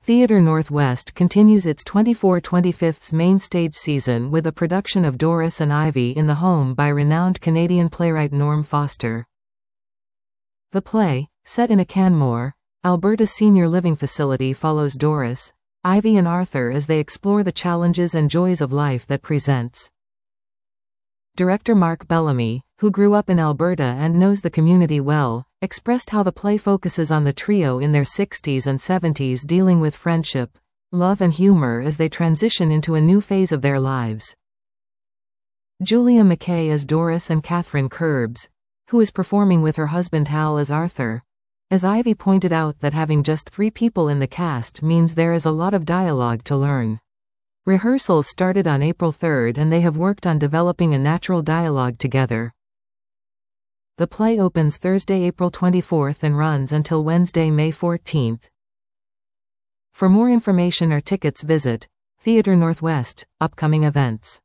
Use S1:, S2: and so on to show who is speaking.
S1: Theatre Northwest continues its 24/25 main stage season with a production of Doris and Ivy in the Home by renowned Canadian playwright Norm Foster. The play, set in a Canmore, Alberta senior living facility, follows Doris, Ivy and Arthur as they explore the challenges and joys of life that presents. Director Mark Bellamy, who grew up in Alberta and knows the community well, expressed how the play focuses on the trio in their 60s and 70s dealing with friendship, love and humor as they transition into a new phase of their lives. Julia McKay as Doris and Catherine Curbs, who is performing with her husband Hal as Arthur, as Ivy pointed out that having just 3 people in the cast means there is a lot of dialogue to learn. Rehearsals started on April 3rd and they have worked on developing a natural dialogue together. The play opens Thursday, April 24th and runs until Wednesday, May 14th. For more information or tickets visit Theatre Northwest, upcoming events.